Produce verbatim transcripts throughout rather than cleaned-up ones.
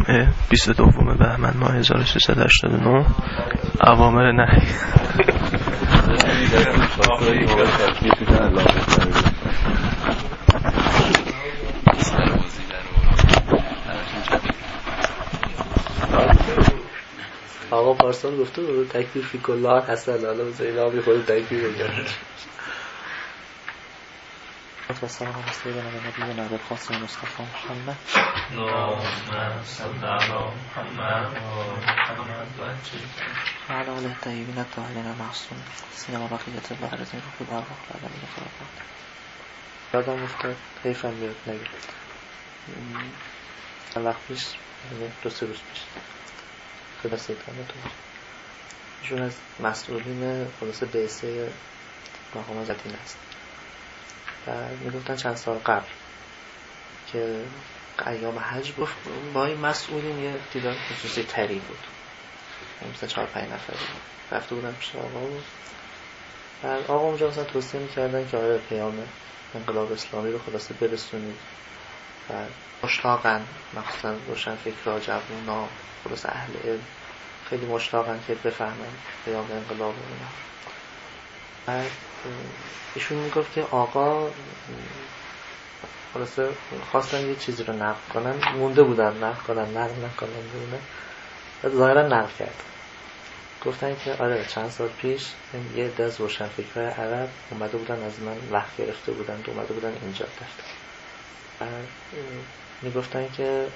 جمعه بیست و دو بهمن ماه هزار و سیصد و هشتاد و نه اوامر نهی. آقا پارسال گفته بود تکبیر فی کلاه حسن، حالا بذارید آقا خود تکبیر بگرد. و سلام علیه سیدنا نبی نبی القاسم مصطفی محمد اللهم صل علی محمد و علی آله الطیبین الطاهرین المعصومین سینما بقیت الله رضی الله عنه ارواح العالمین خرافات. یادم افتاد حیفم بیاد نگید وقت پیش دو سه روز پیش خدا سیدانتون ایشون از مسئولین خلاصه بعثه مقام زدین است و میگفتن چند سال قبل که ایام حج گفت با این مسئولین یه دیدار خصوصی تری بود، مثلا چهار پنج نفر بود، رفته بودن پیش آقا بود و آقا اونجا مثلا توصیه میکردن که آره پیام انقلاب اسلامی رو خلاصه برسونید و مشتاقن، مخصوصا روشنفکرها جوونا خلاصه اهل علم خیلی مشتاقن که بفهمن پیام انقلاب رو اینا. و ایشون میگفت که آقا خلاصه خواستن یه چیزی رو نقل کنن، مونده بودن نقل کنن نقل نکنن بودن و ظاهرا نقل کرد. گفتن که آره چند سال پیش یه عده از روشنفکرهای عرب اومده بودن از من وقت گرفته بودن و اومده بودن اینجا دفتر و میگفتن که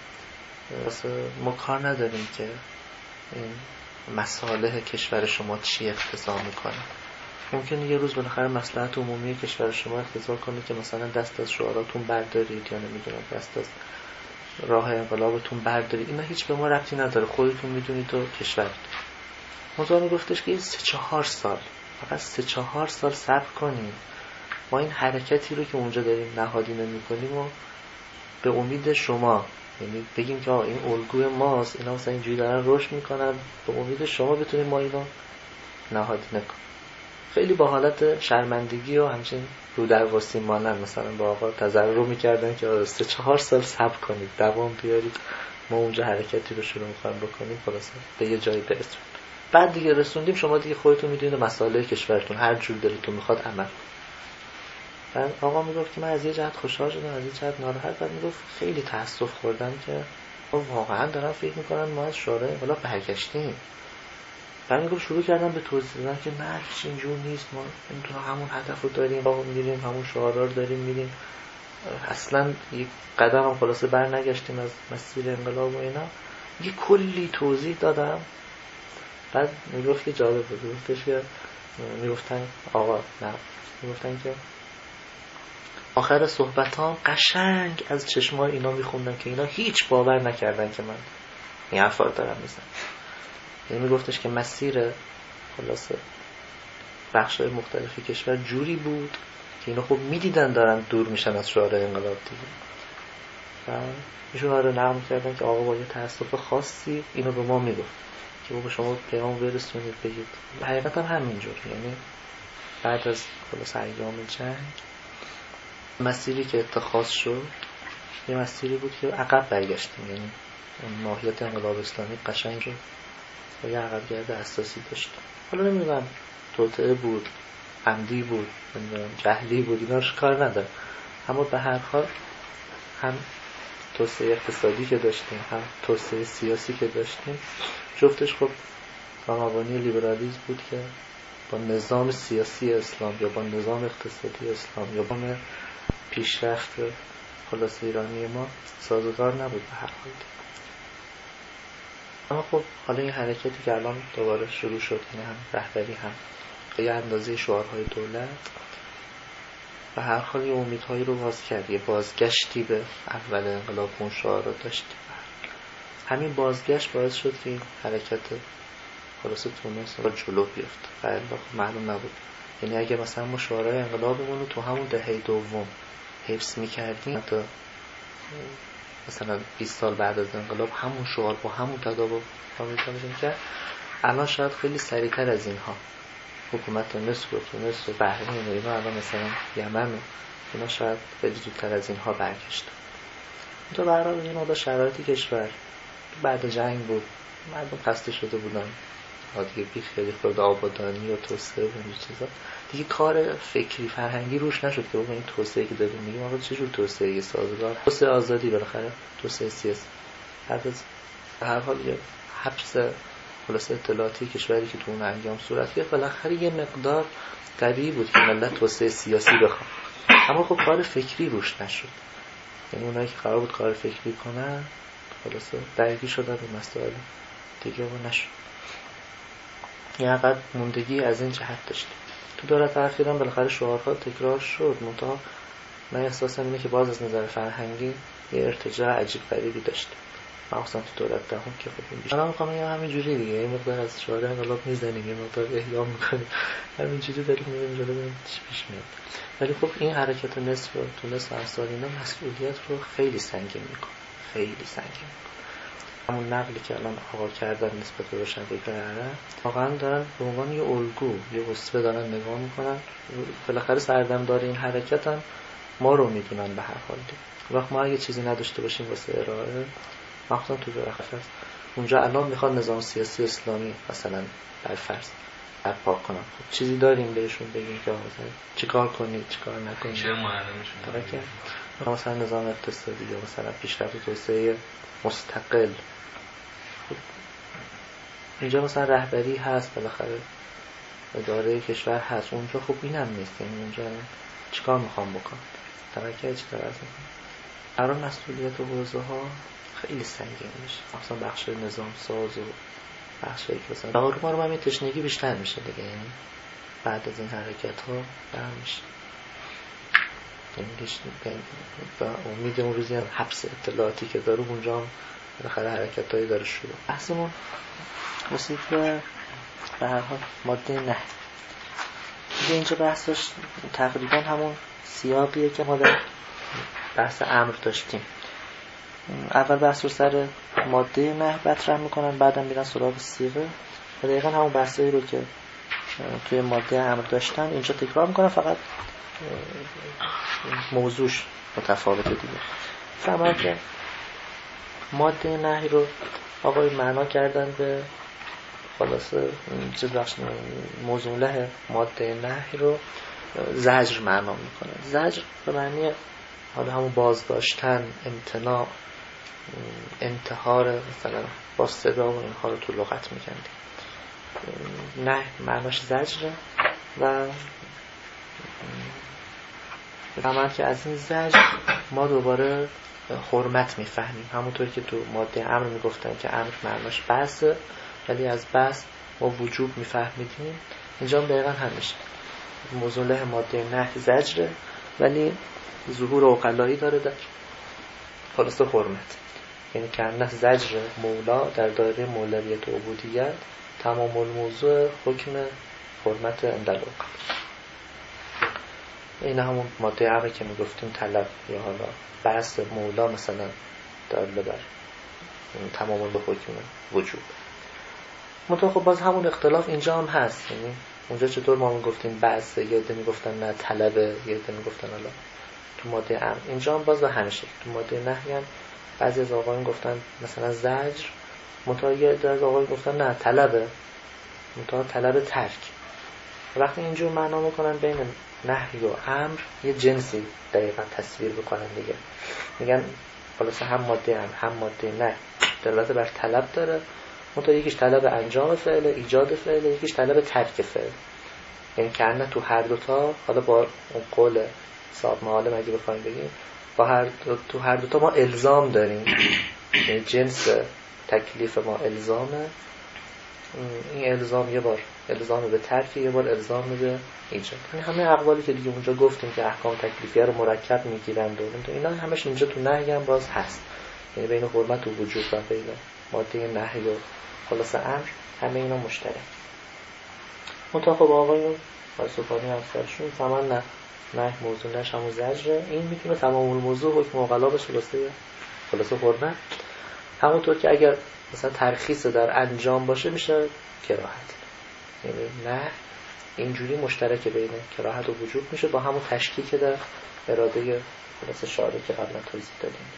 ما کار نداریم که این مصالح کشور شما چی اقتضا میکنه، ممکنه یه روز بالاخره مصلحت عمومی کشور شما اقتضا کنه که مثلا دست از شعاراتون بردارید یا نمیدونم دست از راه انقلابتون بردارید، اینا هیچ به ما ربطی نداره، خودتون میدونید و کشور. موضوع میگفتش که سه چهار سال فقط سه چهار سال صبر کنیم، ما این حرکتی رو که اونجا داریم نهادینه میکنیم و به امید شما، یعنی بگیم که این الگوی ماست، اینا مثلا اینجوری دارن رشد میکنن، به امید شما بتونیم ما اینو نهادینه کنیم. خیلی با حالت شرمندگی و همچنین رو در واسیم مانن مثلا با آقا تضرع میکردن که سه چهار سال صبر کنید، دوام بیارید، ما اونجا حرکتی رو شروع میخوایم بکنیم، خلاصه به یه جایی برسیم. بعد دیگه رسوندیم شما دیگه خودتون میدونید مسائل کشورتون هر جور دلتون میخواد عمل. بعد آقا میگفت که من از یه جهت خوشحال شدم، از یه جهت ناراحت. بعد میگفت خیلی تأسف خوردم که واقعا دارم فکر میکنن ما از شورای انقلاب برگشتیم. بعد میگفت شروع کردم به توضیح دادن که نه هیچ اینجور نیست، ما نمیتونم همون هدف رو داریم، با میریم همون شعارا رو داریم میریم، اصلا یک قدم هم خلاصه بر نگشتیم از مسیر انقلاب و اینا. یه کلی توضیح دادم. بعد میگفت که جالب بود، میگفتش که میگفتن آقا نه میگفتن که آخر صحبتام قشنگ از چشمای اینا میخوندم که اینا هیچ باور نکردن که من این حرفا رو دارم میزنم. یعنی میگفتش که مسیر خلاصه بخشای مختلفی کشور جوری بود که اینا خب میدیدن دارن دور میشن از شعار انقلاب دیگه. و ایشون آره نقل کردن که آقا با یه تأسف خاصی اینو به ما میگفت که بابا شما پیام برسونید بگید. حقیقتا همینجور، یعنی بعد از خلاص ایام جنگ مسیری که اتخاذ شد یه مسیری بود که عقب برگشتیم، یعنی ماهیت انقلاب اسلامی قشنگ شد و یه عقبگرد اساسی داشت. حالا نمیدونم توطئه بود، عمدی بود، نمیدونم جهلی بود، اینا رو کار نداره، اما به هر حال هم توسعه اقتصادی که داشتیم هم توسعه سیاسی که داشتیم جفتش خب با مبانی لیبرالیسم بود که با نظام سیاسی اسلام یا با نظام اقتصادی اسلام یا با پیشرفت خلاص ایرانی ما سازگار نبود به هر حال. اما خب حالا این حرکتی که الان دوباره شروع شد، یعنی هم رهبری هم یه اندازه شعارهای دولت و هر حال یه امیدهایی رو باز کرد، یه بازگشتی به اول انقلاب اون شعار رو داشتیم. همین بازگشت باعث شد که این حرکت خلاصه تونس رو جلو بیفت و الا معلوم نبود. یعنی اگه مثلا ما شعارهای انقلابمون رو تو همون دهه دوم حفظ می‌کردیم تا مثلا بیست سال بعد از انقلاب همون شعار با همون تداوم می‌کنیم که الان شاید خیلی سریعتر از اینها حکومت مصر و تونس و بحرین و اینا الان مثلا یمن و اینا شاید خیلی زودتر از اینها برگشت. تو برای این حالا شرایط کشور بعد جنگ بود، مردم خسته شده بودن، دیگه بی خیلی خورده آبادانی و توسعه و این چیزا، دیگه کار فکری فرهنگی روش نشد که بابا این توسعه که داریم میگیم آقا چه جور توسعه سازگار، توسعه آزادی بالاخره، توسعه سیاسی. بعد از هر حال یه حبس خلاص اطلاعاتی کشوری که تو اون ایام صورت گرفت، بالاخره یه مقدار طبیعی بود که ملت توسعه سیاسی بخواد، اما خب کار فکری روش نشد. یعنی اونایی که قرار بود کار فکری کنن خلاصه درگیر شدن به مسائل دیگه و نشد. یه قد موندگی از این جهت داشتیم. تو دولت اخیرا بالاخره شعارها تکرار شد، منتها من احساسم اینه که باز از نظر فرهنگی یه ارتجاع عجیب غریبی داشتیم، مخصوصا تو دولت دهم که خب این بیشتر من میخوام بگم همینجوری دیگه، یه مقدار از شعار انقلاب میزنیم، یه مقدار احیا میکنیم، همینجوری داریم میریم جلو ببینیم چی پیش میاد. ولی خب این حرکت نصف رو تو نصف اثار اینا مسئولیت رو خیلی سنگین میکنه، خیلی سنگین میکنه. همون نقلی که الان آقا کردن نسبت به روشنفکران عرب واقعا دارن به عنوان یه الگو، یه اسوه دارن نگاه میکنن. بالاخره سردمدار این حرکت هم ما رو میدونن به هر حال. وقت ما اگه چیزی نداشته باشیم واسه ارائه، مخصوصا تو برخلاف اونجا الان میخواد نظام سیاسی اسلامی مثلا بر فرض برپا کنم، خب چیزی داریم بهشون بگیم که مثلا چیکار کنید چیکار نکنید، چه معلمشون کنید، مثلا نظام اقتصادی یا مثلا پیشرفت و توسعه مستقل. خب اینجا مثلا رهبری هست، بالاخره اداره کشور هست، اونجا خب اینم نیست. یعنی اونجا چیکار میخوام بکنم، توکل چیکار از میکنم. قرار مسئولیت و حوزه ها خیلی سنگین میشه، مثلا بخش نظام ساز و بخش که مثلا دارو ما رو هم تشنگی بیشتر میشه دیگه. یعنی بعد از این حرکت ها برم میشه، یعنی با امید اون روزی هم حبس اطلاعاتی که داره اونجا هم بالاخره حرکت هایی داره شروع. بحثمون رسید به به هر حال ماده نه دیگه. اینجا بحثش تقریبا همون سیاقیه که ما در بحث امر داشتیم. اول بحث رو سر ماده نه مطرح میکنن، بعدم میرن سراغ صیغه و دقیقا همون بحثایی رو که توی ماده امر داشتن اینجا تکرار میکنن، فقط موضوعش متفاوته دیگه. فهمن که ماده نهی رو آقای معنا کردن به خلاصه چیز بخش موضوع له ماده نهی رو زجر معنا میکنه. زجر به معنی حالا همون بازداشتن، امتناع، انتحار، مثلا با صدا و اینها رو تو لغت میگندیم. نه معناش زجره و بفهمند که از این زجر ما دوباره حرمت میفهمیم. همونطور که تو ماده امر میگفتن که امر معناش بحثه، ولی از بحث ما وجوب میفهمیدیم، اینجا هم دقیقا هم میشه. موضوع له ماده نه زجره، ولی ظهور عقلایی داره در خلاصه حرمت. یعنی که نه زجر مولا در دایره مولویت و عبودیت، تمام الموضوع حکم حرمت اندل عقل. این همون ماده امری که میگفتیم طلب یا حالا بحث مولا مثلا داله بر تمام به حکم وجوب. منطقه خب باز همون اختلاف اینجا هم هست. یعنی اونجا چطور ما میگفتیم بحث، یه عده میگفتن نه طلبه، یه عده میگفتن حالا تو ماده امر. اینجا هم باز به همیشه تو ماده نهی هم بعضی از آقایون گفتن مثلا زجر، منتها یه عده از آقایون گفتن نه طلبه، منتها طلب ترک. وقتی اینجور معنا میکنن بین نهی و امر یه جنسی دقیقا تصویر بکنن دیگه. میگن خلاصه هم ماده امر هم ماده نهی دلالت بر طلب داره، منتها یکیش طلب انجام فعل، ایجاد فعل، یکیش طلب ترک فعل. یعنی که نه تو هر دوتا، حالا با اون قول صاحب معالم اگه بخوایم بگیم، با هر دو تو هر دوتا ما الزام داریم. یعنی جنس تکلیف ما الزامه. این الزام یه بار الزام به ترک، یه بار الزام به ایجاد. یعنی همه اقوالی که دیگه اونجا گفتیم که احکام تکلیفیه رو مرکب میگیرند و اینا همش اینجا تو نهی هم باز هست. یعنی بین حرمت و وجوب و بین ماده نهی و خلاص امر همه اینا مشترک. منتها خب آقایون فلسفانی افسرشون فهمن نه نه موضوع نش همون زجره، این میتونه تمام الموضوع حکم مقلا به خلاصه خلاصه حرمت. همونطور که اگر مثلا ترخیص در انجام باشه میشه کراهت. یعنی نه اینجوری مشترک بین کراهت و وجوب میشه با همون تشکیک در اراده خلاصه شارع که قبلا توضیح دادیم.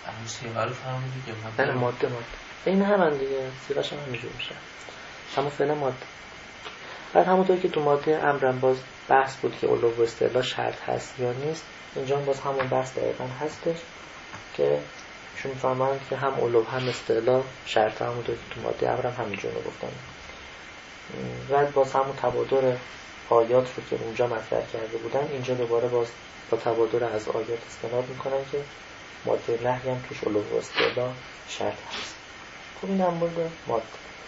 همون سیغه رو فهمیدی که ماده ماده ماده این هم دیگه سیغه‌ش هم همینجور میشه همون فعل ماده. بعد همونطور که تو ماده امرم باز بحث بود که علو و استعلا شرط هست یا نیست، اینجا باز همون بحث دقیقا هستش که چون فهمند که هم علو هم استعلا شرط، همونطور که تو ماده امرم همینجور رو گفتن. بعد باز همون تبادر آیات رو که اونجا مطرح کرده بودن، اینجا دوباره باز با تبادر از آیات استناد میکنن که ماده نهی هم توش علو و استعلا شرط هست. خب این هم مورد ماده.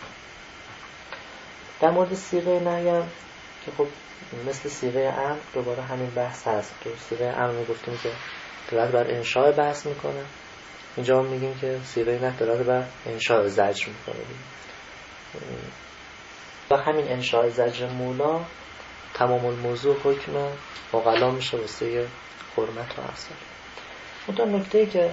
در مورد صیغه نهی هم که خب مثل صیغه امر دوباره همین بحث هست. تو صیغه امر میگفتیم که دلالت بر انشاء بحث میکنه، اینجا هم میگیم که صیغه نهی دلالت بر انشاء زجر میکنه. و همین انشاء زجر مولا تمام الموضوع حکم مقلا میشه واسه حرمت و اصل. اون تا نکته‌ای که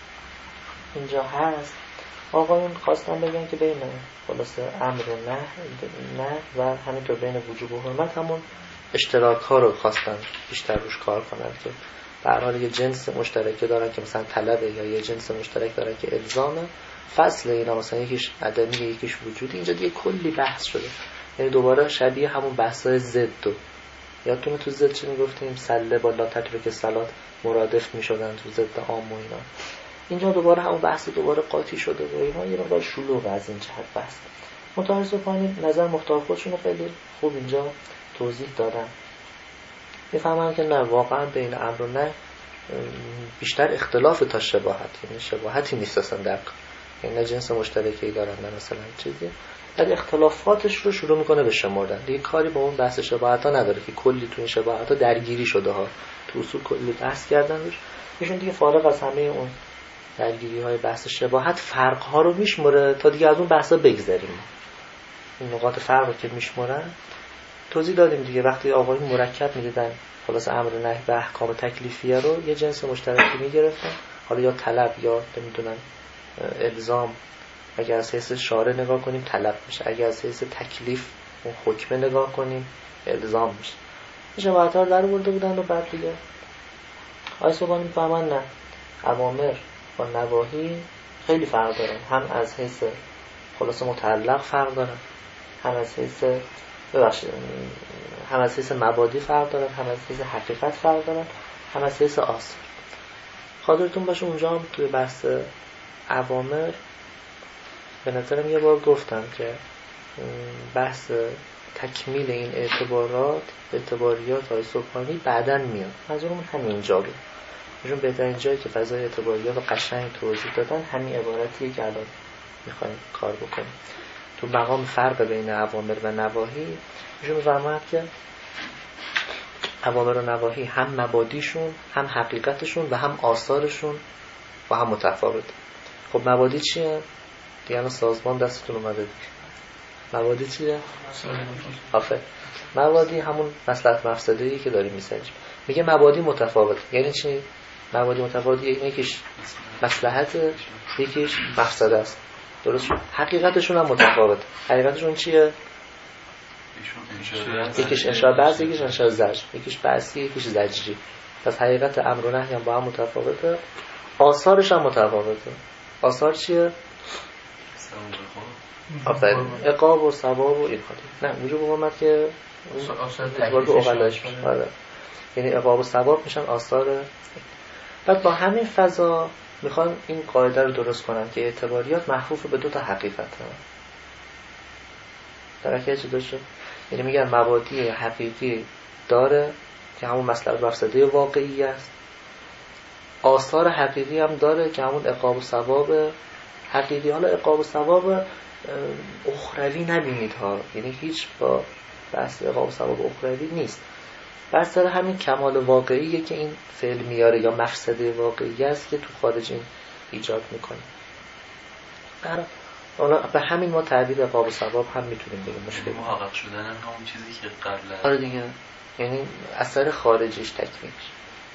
اینجا هست، آقایون خواستن بگن که بین خلاصه امر و نه نه و همینطور بین وجوب و حرمت همون اشتراک ها رو خواستن بیشتر روش کار کنن که به هر حال یه جنس مشترک دارن که مثلا طلبه، یا یه جنس مشترک دارن که الزامه. فصل اینا مثلا یکیش عدمی یکیش وجودی. اینجا دیگه کلی بحث شده، یعنی دوباره شبیه همون بحثای ضد. یادتونه تو ضد چی میگفتیم؟ سله با لا تترک صلات مرادف میشدن تو ضد عام و اینا. اینجا دوباره همون بحث دوباره قاطی شده و اینا یه مقدار شلوغ از این جهت بحث. متاسفانه نظر مختار خودشون خیلی خوب اینجا توضیح دادن. میفهمن که نه، واقعا بین امر و نهی بیشتر اختلاف تا شباهت، یعنی شباهتی نیست اصلا در کار، یعنی نه جنس مشترکی دارن نه مثلا چیزی، ولی اختلافاتش رو شروع میکنه به شمردن. دیگه کاری با اون بحث شباهت ها نداره که کلی تو این شباهت ها درگیری شده ها، تو اصول کلی بحث کردن روش. ایشون دیگه فارغ از همه اون درگیری های بحث شباهت فرق ها رو میشمره تا دیگه از اون بحثا بگذریم. این نقاط فرق رو که میشمرن توضیح دادیم دیگه. وقتی آقایون مرکب میدیدن خلاص امر و نهی و احکام تکلیفیه رو یه جنس مشترکی میگرفتن، حالا یا طلب یا نمیدونن الزام. اگر از حیث شارع نگاه کنیم طلب میشه، اگر از حیث تکلیف اون حکم نگاه کنیم الزام میشه. این شباهت ها رو در برده بودن و بعد دیگه آیه سبحانی میفهمن نه، اوامر و نواهی خیلی فرق دارن، هم از حیث خلاص متعلق فرق دارن، هم از حیث ببخشید هم از حیث مبادی فرق دارن، هم از حیث حقیقت فرق دارن، هم از حیث آثار. خاطرتون باشه اونجا هم توی بحث اوامر به نظرم یه بار گفتم که بحث تکمیل این اعتبارات اعتباریات های سبحانی بعداً میاد. منظورم همینجا بود. ایشون بهترین جایی که فضای اعتباریات رو قشنگ توضیح دادن همین عبارتیه که الان میخوایم کار بکنیم. تو مقام فرق بین اوامر و نواهی ایشون میفرماید که اوامر و نواهی هم مبادیشون، هم حقیقتشون و هم آثارشون و هم متفاوت. خب مبادی چیه؟ دیگه سازمان دستتون اومده دیگه. مبادی چیه؟ آفه مبادی همون مصلحت مفسده‌ای که داریم میسنجیم. میگه مبادی متفاوت یعنی چی؟ مبادی متفاوت یعنی یکیش مصلحت یکیش مفسده است. درست شد؟ حقیقتشون هم متفاوت. حقیقتشون چیه؟ یکیش انشاء بعض، یکیش انشاء زجر، یکیش بعضی، یکیش زجری. پس حقیقت امر و نهی هم با هم متفاوته. آثارش هم متفاوته. آثار چیه؟ آفرین عقاب و ثواب و این خاطر. نه وجوب اومد که اعتبار به عقلایش میشه. یعنی عقاب و ثواب میشن آثار. بعد با همین فضا میخوان این قاعده رو درست کنن که اعتباریات محفوف به دو تا حقیقت هم. درکه چی داشته؟ یعنی میگن مبادی حقیقی داره که همون مصلحت مفسده واقعی است، آثار حقیقی هم داره که همون عقاب و ثواب حقیقی. حالا عقاب و ثواب اخروی نبینید ها، یعنی هیچ با بحث عقاب و ثواب اخروی نیست، بس داره همین کمال واقعیه که این فعل میاره یا مفسده واقعی است که تو خارج این ایجاد میکنه. حالا به همین ما تعبیر عقاب و ثواب هم میتونیم بگیم مشکل محقق شدن هم همون چیزی که قبل. آره دیگه، یعنی اثر خارجیش تکمیلش.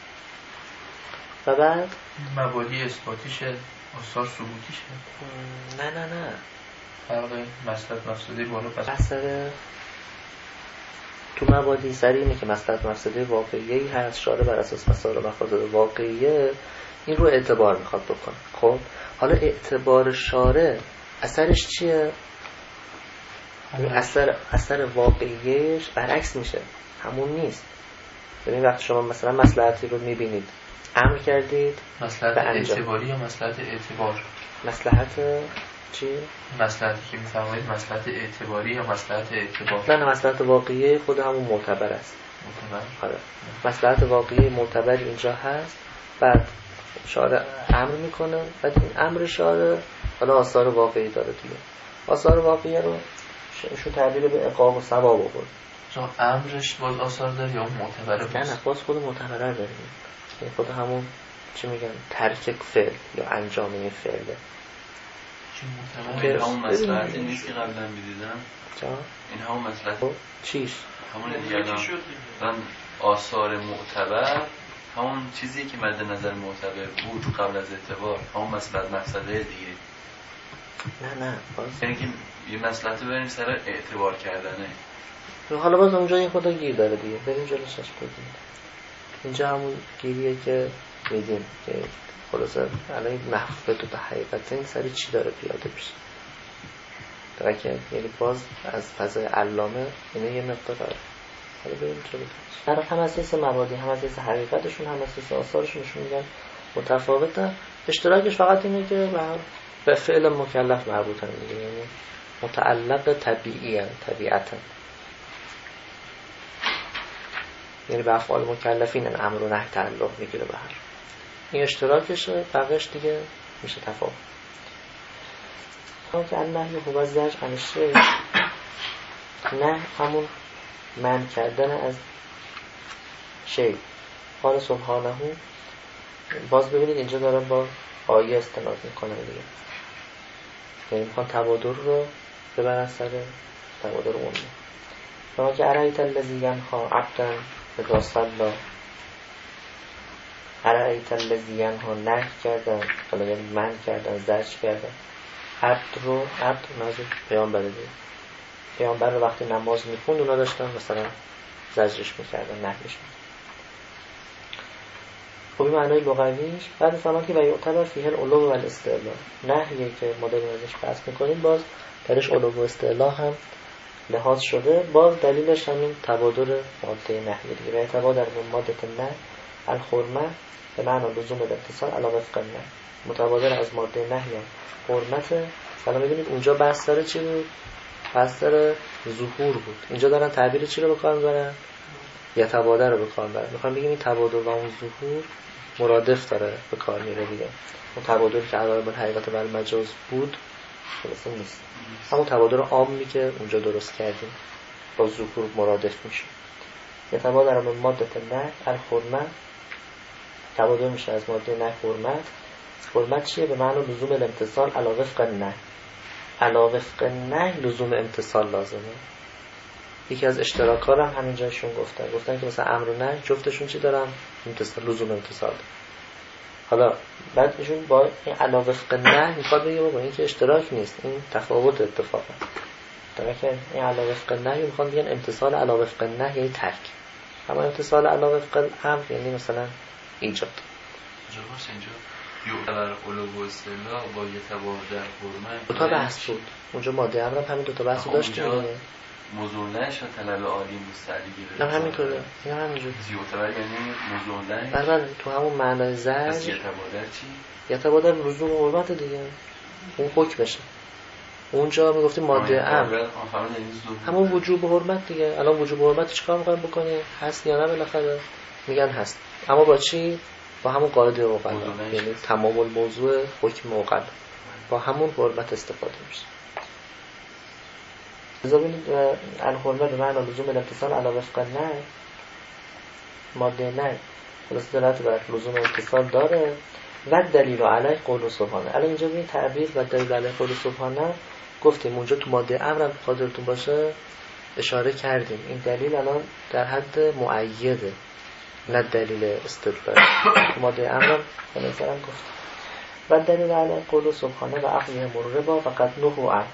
و بعد مبادی اثباتیشه، آثار ثبوتیشه. نه نه نه فرق مصلحت مفسده بالا پس اثر تو مبادی سر اینه که مصلحت مفسده واقعی هست، شارع بر اساس مسائل مفاسد واقعیه. این رو اعتبار میخواد بکنه. خب حالا اعتبار شارع اثرش چیه؟ اثر اثر واقعیش برعکس میشه، همون نیست. ببین وقتی شما مثلا مصلحتی رو میبینید امر کردید مصلحت اعتباری یا مصلحت اعتبار؟ مصلحت چی؟ مصلحتی که میفرمایید مصلحت اعتباری یا مصلحت اعتبار؟ نه نه مصلحت واقعی خود همون معتبر است. معتبر؟ آره. مصلحت واقعی معتبر اینجا هست، بعد شارع امر میکنه، بعد این امر شارع حالا آثار واقعی داره دیگه. آثار واقعی رو شو تعبیر به عقاب و ثواب آورد. چون امرش باز آثار داره یا معتبره؟ نه نه باز خود معتبره داره. این خود همون چی میگن ترک فعل یا انجام این فعله. این همون مصلحتی نیست که قبلا میدیدم. چا؟ این همون مصلحت چیش؟ همون دیگه من آثار معتبر همون چیزی که مد نظر معتبر بود قبل از اعتبار، همون مصلحت مقصده دیگه. نه نه باز یعنی که یه مصلحت بریم سر اعتبار کردنه. حالا باز اونجا این خدا گیر داره دیگه، بریم جلوشش بگیم. اینجا همون گیریه که میدیم که خلاصه الان محفظ و حقیقت این سری چی داره پیاده میشه. درکه یعنی باز از فضای علامه اینه یه مقدار داره. حالا بریم جلوش. در هم از حیث مبادی هم از حیث حقیقتشون هم از حیث آثارشون نشون میدن متفاوته. اشتراکش فقط اینه که به فعل مکلف مربوطن دیگه، یعنی متعلق طبیعی ان طبیعتا، یعنی به افعال مکلفین این امر و نهی تعلق میگیره به هر. این اشتراکشه، بقیش دیگه میشه تفاوت. اما که النهی هو زجر عن الشیء، نه همون منع کردن از شی. قال سبحانه، باز ببینید اینجا داره با آیه استناد میکنه دیگه، یعنی میخوان تبادر رو ببرن سر تبادر اون. اما که ارایت الذی ینها عبدا اذا صلی، ارایت الذی ینها نهی کردن، حالا یعنی منع کردن، زجر کردن عبد رو. عبد نازل پیامبر دیگه، پیامبر رو وقتی نماز میخوند اونا داشتن مثلا زجرش میکردن، نهیش میکردن. خب این معنای لغویش. بعد فرمان که و یعتبر فیه العلو و الاستعلا، نهیه که ما داریم ازش بحث میکنیم، باز درش علو و استعلا هم لحاظ شده. باز دلیلش همین تبادر ماده نهیه دیگه. و اعتبادر به ماده نه الحرمه به معنی لزوم الاتصال علی وفق نه، متبادر از ماده نهیه حرمت. حالا می‌بینید اونجا بحث سر چی بود؟ بحث سر ظهور بود. اینجا دارن تعبیر چی رو بکار می‌برن؟ یا تبادر رو بکار می‌برن. می‌خوام بگیم این تبادر و اون ظهور مرادف داره به کار میره دیگه. اون تبادر که علاوه بر حقیقت بر مجاز بود خلاص نیست. همون تبادر عامی که اونجا درست کردیم با ظهور مرادف میشه. یا تبادر من ماده نه الحرمه، تبادر میشه از ماده نه حرمت. حرمت چیه؟ به معنی لزوم الامتصال علی وفق نه. علی وفق نه لزوم امتصال لازمه. یکی از اشتراک‌ها هم همین جایشون گفتن گفتن که مثلا امر و نهی جفتشون چی دارن؟ امتصال، لزوم امتصال. حالا بعد ایشون با این علی وفق نه میخواد بگه بابا این که اشتراک نیست، این تفاوت اتفاقا. درکه این علی وفق نه میخوان بگن امتصال علی وفق نه یعنی ترک، اما امتصال علی وفق الامر یعنی مثلا ایجاد. جوابش اینجا یعتبر علو و استعلا با یتبادر حرمه دو تا بحث بود اونجا. ماده امر هم همین دو تا بحث داشتیم دیگه. موضوعش و طلب عالی مستعلی گرفت. نه همینطوره. نه همینجوری. یعتبر یعنی موضوعش. بله تو همون معنای زجر. پس یتبادر چی؟ یتبادر لزوم حرمت دیگه. اون حکم بشه. اونجا میگفتیم ماده امر همون وجوب حرمت دیگه. الان وجوب حرمت چیکار می‌خوایم بکنیم؟ هست یا نه بالاخره؟ میگن هست. اما با چی؟ با همون قاعده اوقلا، یعنی تمام الموضوع حکم اوقلا، با همون حرمت استفاده میشه. لذا ببینید الحرمه به معنی لزوم الاتصال علی وفق نه، ماده نه خلاص دلالت بر لزوم اتصال داره. و دلیل علیه قول سبحانه. الان اینجا ببین تعبیر و دلیل علیه قول سبحانه گفتیم اونجا تو ماده امر هم خاطرتون باشه اشاره کردیم. این دلیل الان در حد مؤیده نه دلیل استدلال. تو ماده امر هم به نظرم گفت و دلیل علیه قول سبحانه و اخذهم الربا فقط نهوا عنه.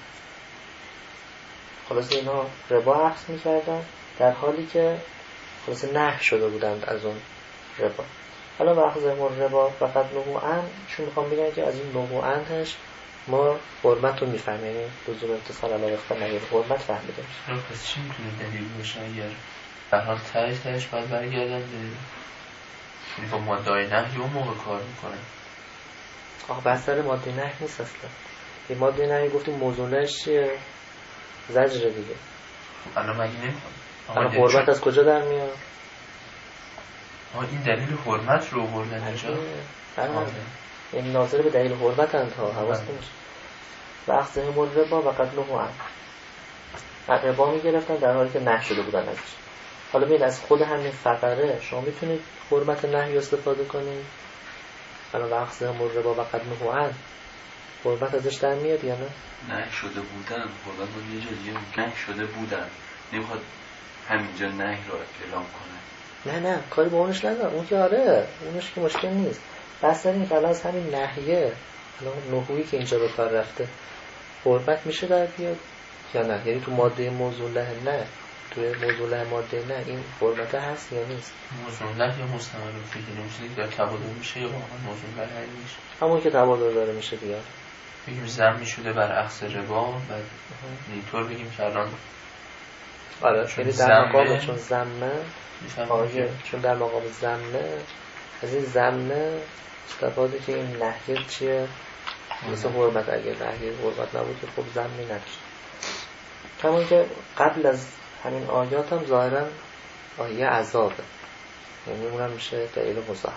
خلاص اینا ربا اخذ می‌کردن در حالی که خلاص نهی شده بودند از اون ربا. حالا وقت مربا فقط نبوعن چون میخوام بگم که از این نبوعنش ما حرمت رو میفهمیم، لزوم اتصال علاقه اختار نگیر حرمت فهمیده میشه. پس چی میتونه دلیل باشه اگر در حال تایش تایش باید برگردن به یعنی با ماده‌های نهی اون موقع کار میکنن؟ آه بسر ماده نهی نیست اصلا. این ماده نهی گفتیم موضوعش چیه؟ زجر دیگه. الان مگه نمیخوام الان حرمت از کجا در میاد؟ آه این دلیل حرمت رو بردن اینجا؟ آره این ناظر به دلیل حرمت انتها حواست نمیشه. وقت مربا وقت نبوعن ربا میگرفتن در حالی که نهی شده بودن ازش. حالا ببین از خود همین فقره شما میتونید حرمت نهی استفاده کنید. الان وقت مربا وقت نبوعن حرمت ازش در میاد یا نه؟ نه شده بودن حرمت رو یه جا دیگه نه شده بودن نمیخواد همینجا نه رو اعلام کنه. نه نه کاری با اونش نداره. اون که آره اونش که مشکل نیست. بس داریم که از همین نهیه الان نهویی که اینجا به کار رفته حرمت میشه در بیاد یا نه؟ یعنی تو ماده موضوع له نه توی موضوع له ماده نه این حرمت هست یا نیست؟ موضوع له یا مستمر فکر نمیشه که تبادل میشه یا واقعا موضوع له میشه؟ همون که تبادل داره میشه دیگه. بگیم زم میشده بر عکس ربا بعد اینطور بگیم که الان آره یعنی در مقام چون زمه آیه چون در مقام زمه از این زمه استفاده که این نهیه چیه مثل حرمت اگه نهیه حرمت نبود که خب زمینی نداشت. همون که قبل از همین آیات هم ظاهرا آیه عذابه یعنی اونم میشه دلیل مظاهر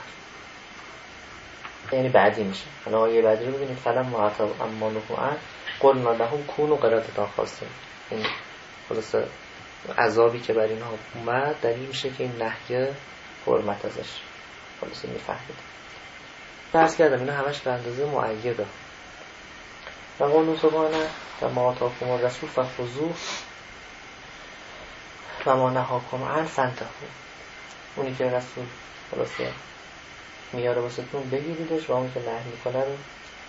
یعنی بعدی میشه. حالا آیه بعدی رو ببینید فلم معطب اما نهوعن قلنا لهم کونوا قردة خاسئین. این خلاصه عذابی که بر اینها اومد دلیل میشه که این نهیه حرمت ازش خلاصه میفهمید. درس کردم اینا همش به اندازه مؤیده. و قول سبحانه و ما آتاکم الرسول فخذوه و ما نهاکم عنه فانتهوا. اونی که رسول خلاصه میاره واسهتون بگیریدش و اونی که نهی میکنه رو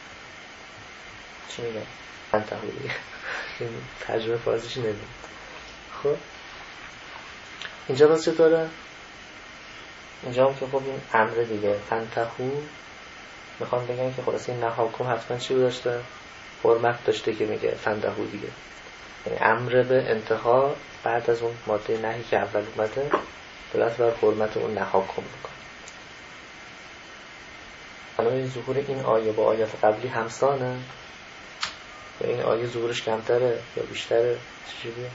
چی میگه؟ فانتهوا دیگه. این ترجمه فارسیش نمیاد. خب اینجا باز چطوره؟ اینجا هم که خب این امر دیگه فانتهوا میخوام بگم که خلاص این نهاکم حتما چی داشته؟ حرمت داشته که میگه فانتهوا دیگه یعنی امر به انتها بعد از اون ماده نهی که اول اومده دلالت بر حرمت اون نهاکم میکنه. حالا این ظهور این آیه با آیات قبلی همسانه یا این آیه ظهورش کمتره یا بیشتره؟ چجوریه؟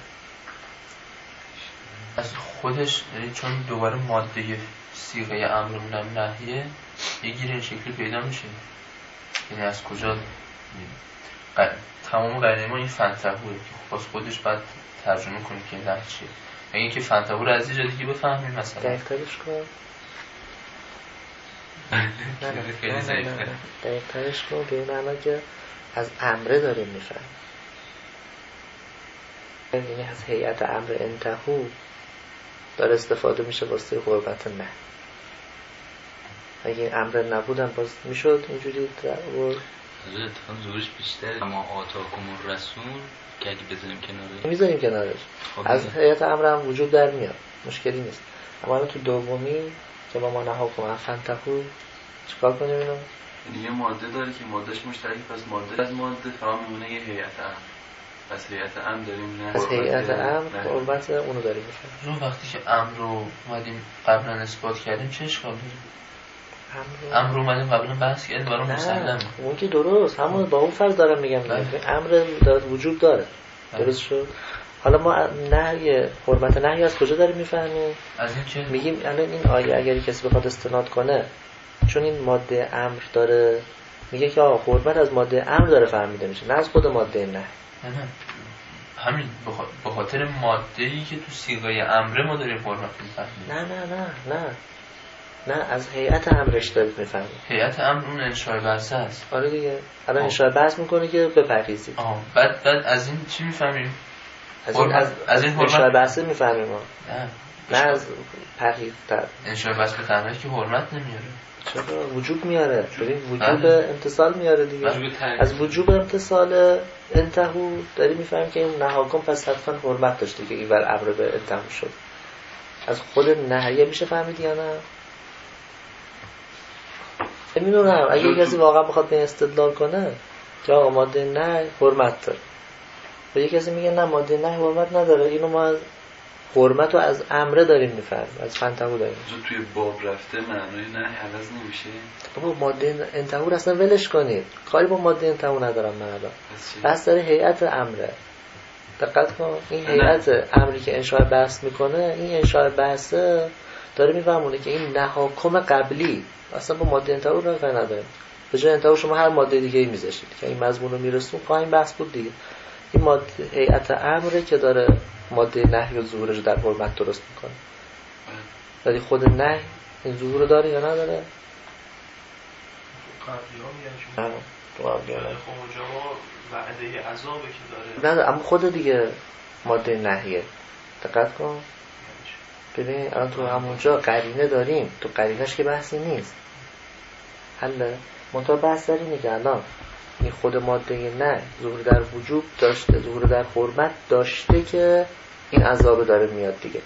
از خودش چون دوباره ماده صیغه امر اونم نهیه یه گیر این شکلی پیدا میشه. یعنی از کجا ق... تمام قرینه ما این فانتهوه که خب خودش باید ترجمه کنه که نه چیه. اگه که فانتهوه رو از یه جا دیگه بفهمیم مثلا دقیق‌ترش کن. نه نه خیلی ضعیفه. دقیق‌ترش کن به این معنی که از امره داریم میفهمیم. یعنی از هیئت امر انتهو داره استفاده میشه واسه حرمت نه. اگه امر نبودن باز میشد اینجوری در حضرت هم زورش بیشتره. اما آتاکم الرسول که اگه بذاریم کناره میذاریم کنارش از هیئت امر هم وجود در میاد مشکلی نیست. اما الان تو دومی که با ما نهاکم فانتهوا چیکار کنیم اینو؟ یه ماده داره که مادهش مشترک پس ماده از ماده فهم میمونه یه هیئت امر. پس هیئت امر داریم نه از هیئت امر حرمت اونو داریم میفهمیم. رو وقتی که امر رو اومدیم قبلا اثبات کردیم چه اشکال داره؟ امر رو اومدیم قبلا بحث کردیم برای مسلمه. اون که درست همون با اون فرض دارم میگم امر داره وجود داره. درست شد. حالا ما نهی حرمت نهی از کجا داریم میفهمیم؟ از این که میگیم الان این آیه اگه کسی بخواد استناد کنه چون این ماده امر داره میگه که آقا حرمت از ماده امر داره فهمیده میشه نه از خود ماده نهی. نه نه همین به خاطر ماده‌ای که تو صیغه امر ما داریم حرمت میفهمیم. نه نه نه نه نه از هیئت امرش دارید میفهمید. هیئت امر اون انشاء بحث است. آره دیگه الان انشاء بحث میکنه که بپریزید. آها بعد بعد از این چی میفهمیم؟ از این از, از این انشاء بحث میفهمیم ما. نه نه از پریزتر. انشاء بحث به تنهایی که حرمت نمیاره. چرا وجوب میاره؟ ببین وجوب امتصال میاره دیگه. از وجوب امتصال انتهو داری میفهمیم که این نهاکم پس حتما حرمت داشته که ایول امر به انتهو شد. از خود نهیه میشه فهمید یا نه؟ نمیدونم اگه کسی واقعا بخواد به استدلال کنه که آقا ماده نه حرمت داره و یه کسی میگه نه ماده نه حرمت نداره، اینو ما از حرمت رو از امره داریم میفهمیم، از فنتهو داریم. توی باب رفته معنای نه عوض نمیشه. بابا ماده انتهو رو اصلا ولش کنید، کاری با ماده انتهو ندارم من الان. بس داره هیئت امره. دقت کن، این هیئت امری که انشاء بحث میکنه، این انشاء بحث داره میفهمونه که این نهاکم قبلی اصلا با ماده انتهو رو کاری نداره. به جای انتهو شما هر ماده دیگه ای میذاشید که این مضمون رو میرسون. خواهیم بحث بود دیگه. این ماده هیئت امره که داره ماده نهی و ظهورش در حرمت درست میکنه. ولی خود نهی این ظهور رو داره یا نداره؟ قبلی ها میگن تو قبلی ها خب اونجا ما وعده عذابه که داره نداره، اما خود دیگه ماده نهیه. دقت کن ببین الان تو همونجا قرینه داریم، تو قرینش که بحثی نیست حله. منطقه بحث داری اینه که الان این خود ماده نه ظهور در وجوب داشته، ظهور در حرمت داشته که این عذاب داره میاد دیگه.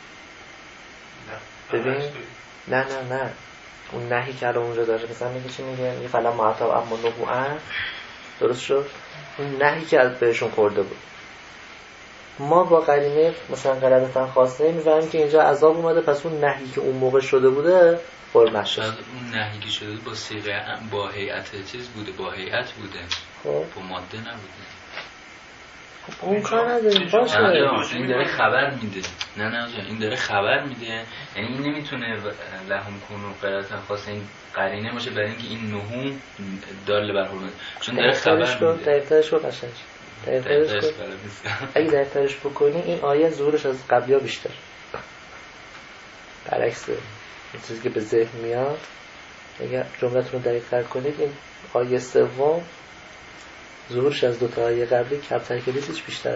ببین نه نه نه اون نهی که الان اونجا داره مثلا میگه چی میگه؟ میگه فلا معطا اما نبوعن، درست شد؟ اون نهی که از بهشون خورده بود. ما با قرینه مثلا غلبتن خواسته میفهمیم که اینجا عذاب اومده، پس اون نهی که اون موقع شده بوده حرمت شد. اون نهی که شده با صیغه با هیئت چیز بوده، با هیئت بوده، خب با ماده نبوده. خب اون کار نداریم باشه. این داره خبر میده. نه نه این داره خبر میده، یعنی این نمیتونه لهم کنون غلبتن خواسته این قرینه باشه برای اینکه این نهو دال بر حرمت، چون داره خبر میده. دقیق‌ترش رو قشنگ دقیق‌ترش کن. اگه دقیق‌ترش بکنی این آیه ظهورش از قبلی‌ها بیشتر. برعکس این چیزی که به ذهن میاد، اگه جملتون رو دقیق‌تر کنید این آیه سوم ظهورش از دو تا آیه قبلی کمتر که هیچ بیشتره.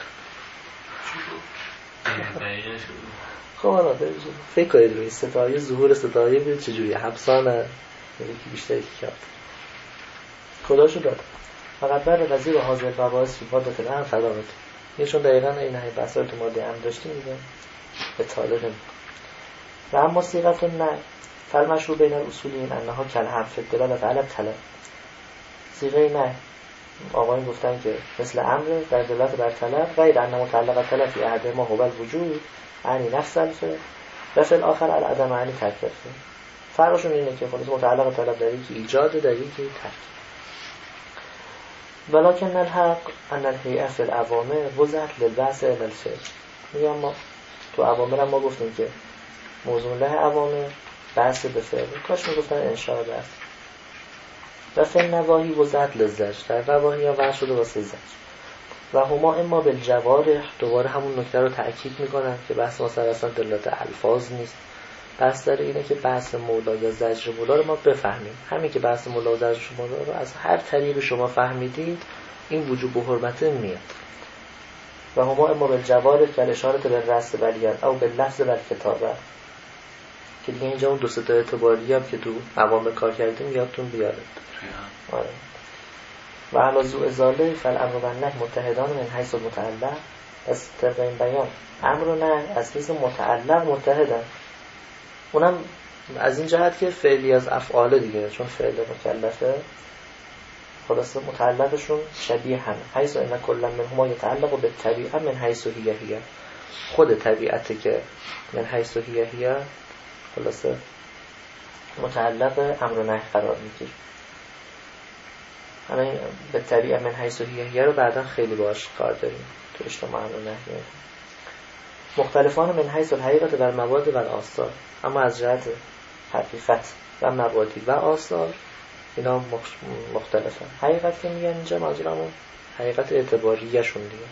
خب حالا فکر کنید روی سه تا آیه ظهور سه تا آیه ببینید چجوریه. حبسانه یکی بیشتر یکی کمتر. خداشو داد. فقط بر وزیر و حاضر مباحث فی ماده الان فدامت. این چون دقیقاً این نهی بحثا تو ماده هم داشتیم میگم اطلاع نمی‌کنم. و اما صیغه نه فالمشهور بین الاصولیین انها کالحرف دلالت علی طلب. صیغه نه آقایون گفتن که مثل امر در دلالت بر طلب، غیر ان متعلق طلب فی احد ما هو الوجود یعنی نفس الفعل و فی الاخر العدم یعنی ترک الفعل. فرقشون اینه که خودش متعلق طلب در یکی ایجاد، در یکی ترک. ولکن الحق ان الهیئه فی الاوامر وضعت للبعث الى الفعل. میگم ما تو اوامر ما گفتیم که موضوع له اوامر بحث به فعل، کاش میگفتن انشاء بحث. و فی النواهی وضعت للزجر، در نواهی ها وضع شده واسه زجر. و هما اما بالجوارح، دوباره همون نکته رو تأکید میکنن که بحث ما سر اصلا دلالت الفاظ نیست، بحث داره اینه که بحث مولا یا زجر مولا رو ما بفهمیم. همین که بحث مولا و زجر مولا رو از هر طریق شما فهمیدید این وجوب و حرمت میاد. و هما اما بالجوارح که الاشاره به رأس بلیان او به لفظ بل کتابه، که دیگه اینجا اون دو سه تا اعتباری هم که تو عوامل کار کردیم یادتون بیاره. آره. و علازو ازاله فالامر و نهی متحدان من حیث المتعلق، از طبق این بیان امر و نهی از حیث متعلق متحدن. اونم از این جهت که فعلی از افعال دیگه، چون فعل مکلفه خلاصه متعلقشون شبیه هم. حیث ان کل منهما یتعلق بالطبیعه من حیث هی هی، خود طبیعته که من حیث هی هی خلاصه متعلق امر و نهی قرار میگیره. همین به طبیعه من حیث هی هی رو بعدا خیلی باهاش کار داریم تو اجتماع امر و نهی. مختلفان من حیث الحقیقت و المواد و الآثار، اما از جهت حقیقت و مبادی و آثار اینا مختلفن. حقیقت که میگن اینجا منظورمون حقیقت اعتباریه شون دیگه.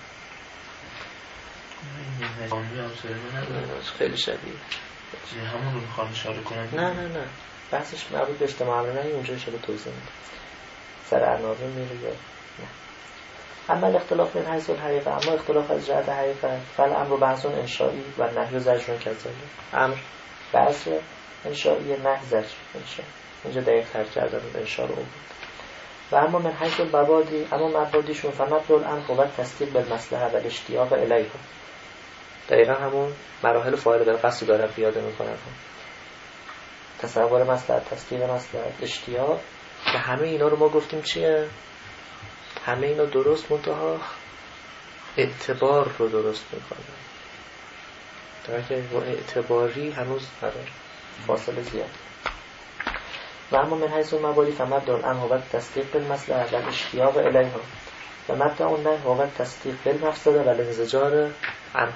خیلی شبیه همون رو میخوام اشاره کنم. نه نه نه بحثش مربوط به اجتماع امر نه، اونجا شده توضیح میده سر عناوین میره یا نه. اما الاختلاف من حیث الحقیقه، اما اختلاف از جهت حقیقت، فالامر بحث انشائی و نهی و زجر کذالک. امر بحث انشائی، نهی زجر انشائی. اینجا دقیق تر کردن انشاء رو بود. و اما من حیث المبادی، اما مبادیشون فنطل الامر و تصدیق بالمصلحه و الاشتیاق الیها، دقیقا همون مراحل فاعل در قصد دارن پیاده میکنن. تصور مصلحت، تصدیق مصلحت، اشتیاق، که همه اینا رو ما گفتیم چیه؟ همه اینا درست، منتها اعتبار رو درست میکنه، در که با اعتباری هنوز نداره، فاصله زیاد. و اما من حیث المبادی فمبدأ الامر هو تصدیق بالمصلحه و الاشتیاق الیها و مبدأ النهی هو تصدیق بالمفسده و الانزجار عنها.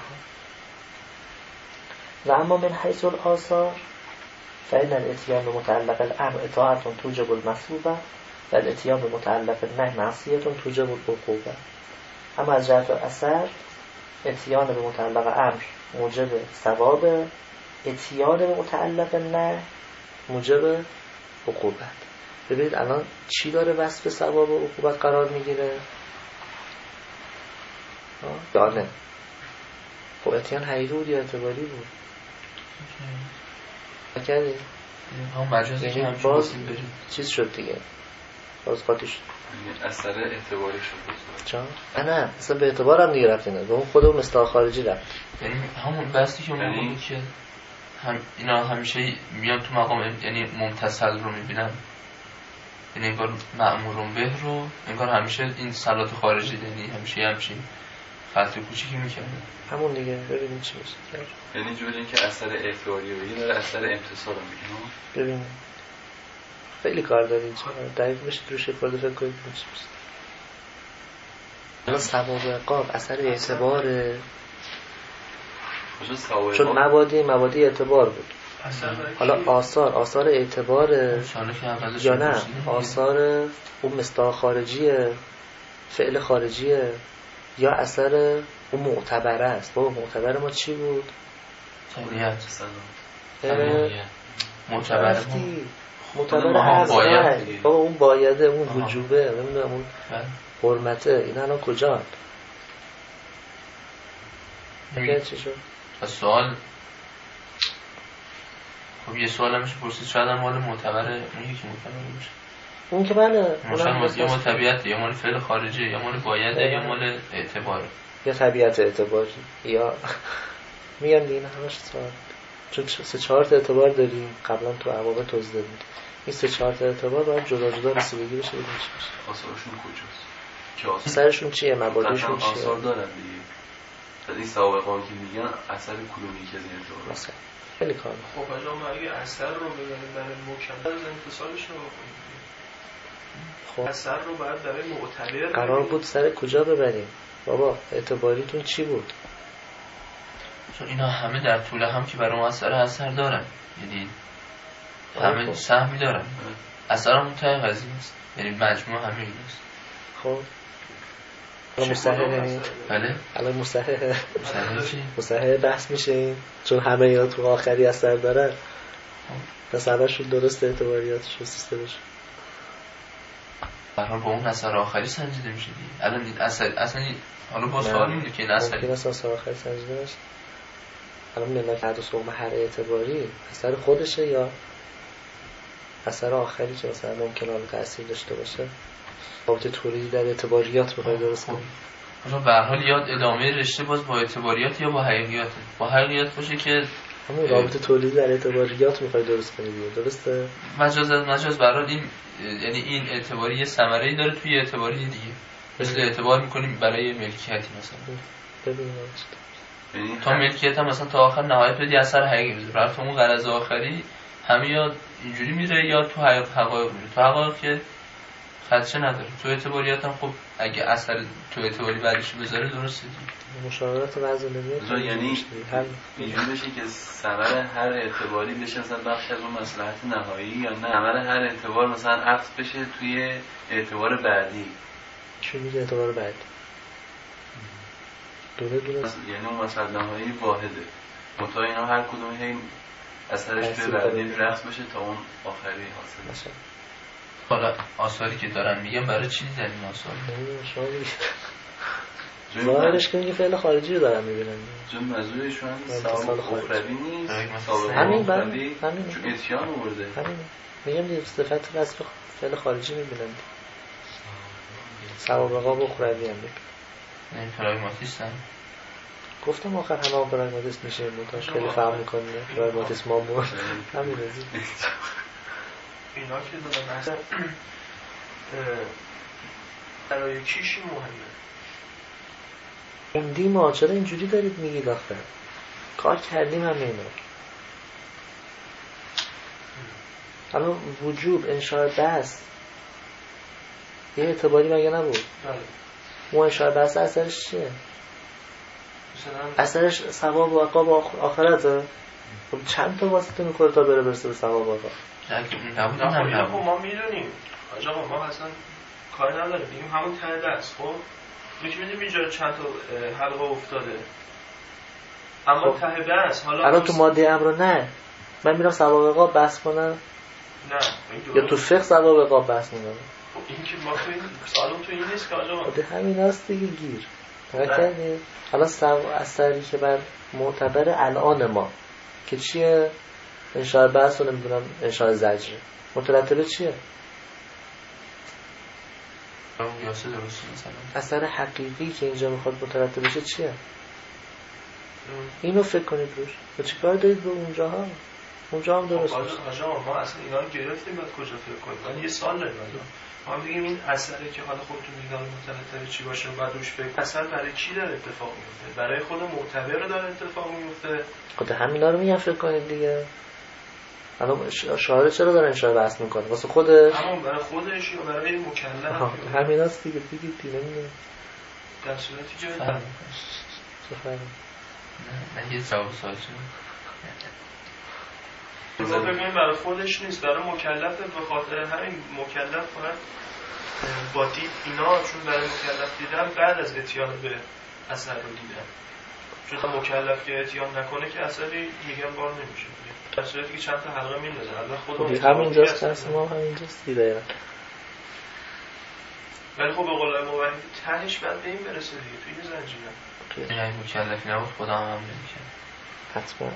و اما من حیث الآثار فإن الاتیان بمتعلق الامر اطاعت توجب المثوبه و الاتیان بمتعلق النهی معصیه توجب العقوبه. اما از جهت اثر، اتیان به متعلق امر موجب ثواب، اتیان به متعلق نهی موجب عقوبت. ببینید الان چی داره وصف ثواب و عقوبت قرار میگیره؟ یا نه؟ خب اتیان حقیقی بود یا اعتباری بود؟ نکردی؟ هم مجازی که هم باز چیز شد دیگه، باز قاطی شد، اثر اعتباری شد. چرا؟ نه اصلا به اعتبار هم دیگه رفت، نه به اون خود اون مصداق خارجی رفت. یعنی همون بحثی که ما گفتیم که هم اینا همیشه میان تو مقام، یعنی ممتثل رو میبینن، یعنی انگار مأمورون به رو انگار همیشه این صلات خارجی، یعنی همیشه همچین خط کوچیکی میکنه. همون دیگه. ببینید چی میشه، یعنی جوری اینکه اثر اعتباری رو بگی داره اثر امتصال رو میگه. ببینید خیلی کار دارید، دقیق میشه روش خورده فکر کنید چی میشه. الان ثواب عقاب اثر اعتباره، چون مبادی مبادی اعتبار بود. حالا آثار آثار اعتباره یا نه آثار اون مصداق خارجیه، فعل خارجیه، یا اثر اون معتبره است. بابا معتبر ما چی بود؟ طبیعت. معتبر معتبر هست. بابا اون بایده، اون وجوبه، نمیدونم اون حرمته، این الان کجا؟ میگه چی شد؟ سوال خب یه سوال همیشه پرسید شاید هم مال معتبره، اون یکی معتبره باشه، اون که بله مثلا یا مال طبیعت یا مال فعل خارجی یا مال بایده یا مال اعتباره یا طبیعت اعتباری یا میگم دیگه همش سوال، چون سه چهار تا اعتبار داریم قبلا تو عوامل توضیح دادیم. این سه چهار تا اعتبار باید جدا جدا رسیدگی بشه ببینیم چی میشه. آثارشون کجاست؟ که آثار سرشون چیه؟ مبادیشون چیه؟ آثار دارن دیگه. از این سوابقان که میگن اثر کلونی که از این اعتبار مثلا خیلی کار. خب حالا ما اگه اثر رو ببینیم برای مکمل از انفصالش رو بکنیم، خب اثر رو باید برای معتبر قرار بود سر کجا ببریم؟ بابا اعتباریتون چی بود؟ چون اینا همه در طول هم که برای ما اثر اثر دارن، یعنی همه سهمی دارن، اثر هم منتهی قضیه است، یعنی مجموع همه این است. خب مصحح بله الان مصحح چی؟ مصحح بحث میشه این، چون همه اینا تو آخری اثر دارن، پس همشون درست اعتباریاتش و سیستمش برحال با اون اثر آخری سنجیده میشه دیگه. الان این اثر اصلا حالا با سوال میمونه که این اثر ممکن است اثر آخری سنجیده بشه. الان میگن که حدث حکم هر اعتباری اثر خودشه یا اثر آخری که مثلا ممکن آن تأثیر داشته باشه. رابطه تولیدی در اعتباریات میخوای درست کنی. حالا به هر حال یاد ادامه رشته باز با اعتباریات یا با حقیقیات. با حقیقیات باشه که همون رابطه تولیدی در اعتباریات میخوای درست کنی دیگه، درسته؟ مجاز از مجاز برای این، یعنی این اعتباری یه ثمره‌ای داره توی اعتباری دیگه. مثل اعتبار میکنیم برای ملکیتی مثلا. ببینیم تا ملکیت هم مثلا تا آخر نهایت بدی اثر حقیقی میذاره. برای اون غرض آخری همه یا اینجوری میره یا تو حقایق میره. تو حقایق که خدشه نداره. تو اعتباریات هم خب اگه اثر تو اعتباری بعدش بذاره درسته دیگه. مشاورات وضع نمیاد. یعنی اینجوری بشه که ثمر هر اعتباری بشه مثلا بخش از اون مصلحت نهایی، یا نه ثمر هر اعتبار مثلا عکس بشه توی اعتبار بعدی. چی میگه اعتبار بعدی؟ دونه دونه یعنی اون مصلحت نهایی واحده. منتها اینا هر کدوم هی اثرش توی بعدی رقص بشه تا اون آخری حاصل بشه. حالا آثاری که دارن میگم برای چی دیدن این آثار؟ شما بگید ظاهرش که میگه فعل خارجی رو دارن میبینن، چون موضوعشون سوال اخروی نیست، همین بعد همین چون اتیان آورده، همین میگم دیگه صفت وصف فعل خارجی میبینن، ثواب عقاب اخروی هم میبینن. این پراگماتیستن. گفتم آخر همه هم پراگماتیست میشه متاش خیلی فهم میکنه پراگماتیست مامون همین ازی اینا که دادم مثلا برای کیشی مهمه خوندیم ما چرا اینجوری دارید میگید آخر کار کردیم همه اینا الان وجوب انشاء بس یه اعتباری مگه نبود اون انشاء بس اثرش چیه؟ اثرش ثواب و عقاب آخرته خب چند تا واسطه میکنه تا بره برسه به ثواب و عقاب نبود نبود ما میدونیم آجا ما اصلا کار نداره بگیم همون ته دست خب میتونیم اینجا چند تا حلقه افتاده اما خب. ته بس حالا الان تو ماده امر نه من میرم ثواب عقاب بحث کنم نه یا تو فقه ثواب عقاب بحث میکنم خب این که ما تو این سالم تو این نیست که آجا ما همین هست دیگه گیر نکنید حالا اثری که بر معتبر الان ما که چیه انشاء بحث رو نمیدونم انشاء زجر مترتبه چیه اثر حقیقی که اینجا میخواد مترتب بشه چیه اینو فکر کنید روش و چی کار دارید به اونجا ها اونجا هم درست باشه آجا ما اصلا اینا رو گرفتیم بعد کجا فکر کنیم من یه سال داریم ما بگیم این اثری که حالا خودتون میگید مترتب چی باشه بعد روش فکر اثر برای کی داره اتفاق میفته برای خود معتبر داره اتفاق میفته خود همینا رو میگم فکر کنید دیگه الان شاعر چرا داره انشاء بحث میکنه واسه خودش همون برای خودش یا برای مکلف همیناست دیگه دیگه دیگه نمیدونم در صورتی که فهم سفر من یه جواب سوال شدم ما ببینیم برای خودش نیست برای مکلف به خاطر همین مکلف باید با دید اینا چون برای مکلف دیدن بعد از اتیان به اثر رو دیدن چون مکلف که اتیان نکنه که اثری میگن بار نمیشه در صورتی که چند تا حلقه میندازن الان خودمون همینجاست درس ما همینجاست دیگه ولی خب به قول موحد تهش بعد به این برسه دیگه توی این زنجیره این مکلفی نبود خدا هم نمیشه حتما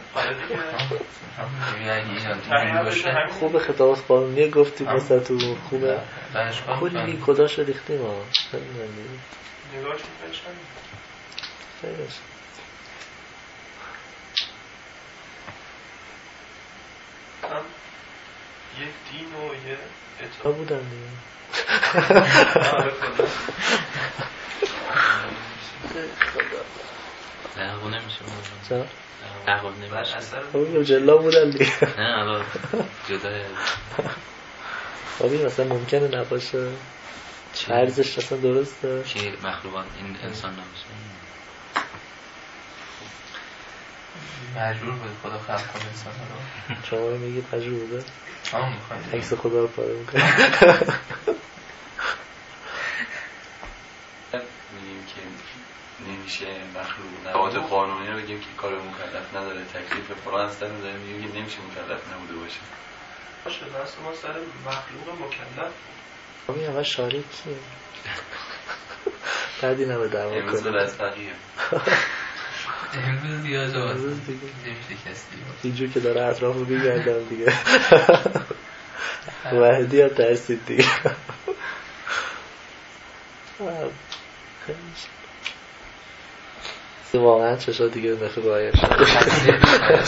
خوب خطابات قانونی گفتی مثلا تو خوبه کلی کداشو ریختیم ها نگاهش میکنش خیلیش هم یک دین و یه اطلاع بودن دیگه لغو نمیشه چرا؟ لغو نمیشه اون جلا بودن دیگه نه الان جدای آبی مثلا ممکنه نباشه عرضش اصلا درسته که مخلوقان این انسان نمیشه مجبور بود خدا خلق کنه انسان رو شما میگید مجبور بوده همون میخوایم عکس خدا رو پاره میکنه میگیم که نمیشه مخلوق نبات قانونی رو بگیم که کار مکلف نداره تکلیف فلان هستن رو داریم میگیم که نمیشه مکلف نبوده باشه باشه دست ما سر مخلوق مکلف آبی اول شاری کیه بعدی نبه دعوا کنه امروز به دست بقیه امروز دیگه آجا نمیشه کسی اینجور که داره اطراف رو بگردم دیگه وحدی هم ترسید دیگه واقعا چشا دیگه نخی باید شد